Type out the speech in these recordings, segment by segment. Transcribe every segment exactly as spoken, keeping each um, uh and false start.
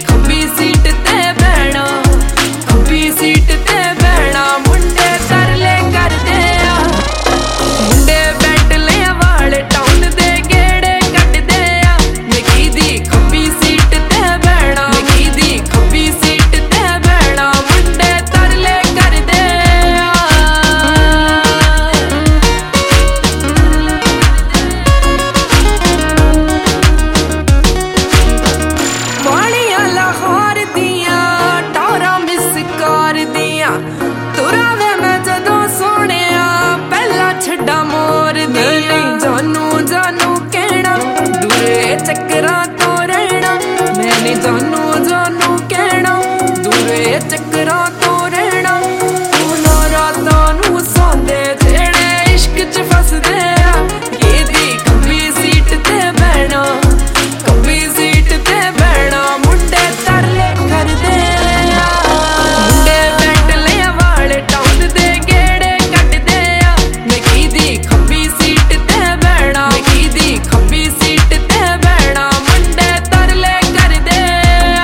खब्बी seat ते बैठा, खब्बी seat ते बैठा। मुंडे तरले करदे आ, मुंडे बेंटले वाले टाउन दे गेड़े कटदे आ। मिकी दी खब्बी सीट ते बैठा, मिकी दी खब्बी सीट ते बैठा। मुंडे तरले करदे आ। वालियां लाहौर दियां टारा मिस कार दियां, तुरा वे मैं जदों सोहणिया पहला छड्डा मोर दियां। जानू जानू कहना दूरे चक्करां तो रहना, मैंने जानू जानू कहना दूरे चक्करां तो रहना। उन्हां रातां नूं सौंदे जेड़े इश्क च फसदे आ, किहदी खब्बी सीट ते बैठा, खब्बी सीट ते बैठा। मुंडे तरले करदे आ, मुंडे बेंटले वाले टाउन दे गेड़े कटदे आ। मिकी दी खब्बी सीट ते बैठा, मिकी दी खब्बी सीट ते बैठा। मुंडे तरले करदे आ।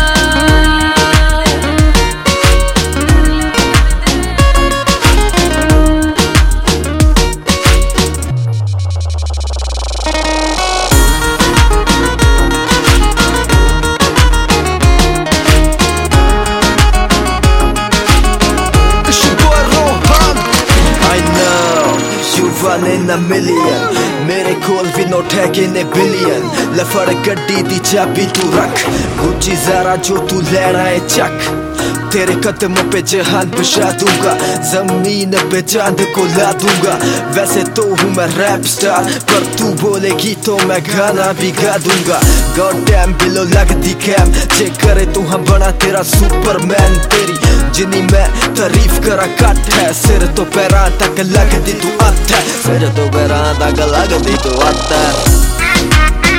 One in a million, मेरे कोल भी नोट है कि ने बिलियन। लफड़ गड्डी दी चाबी तू रख, गुच्ची ज़रा जो तू लेना है चक। तेरे कदमों पे जहान बिछा दूंगा, जमीन पे चांद को ला दूंगा। वैसे तो हूँ मैं रैप स्टार, पर तू बोलेगी तो मैं गाना भी गा दूंगा। गॉड डैम बिलो लगदी कैम, चेक करे तू हम बना तेरा सुपरमैन। तेरी जिन्नी मैं तारीफ करा कट है, सिर तो पैरां तक लगदी तू अत्थ है, सिर तो पैरां तक लगदी तू अत्थ है।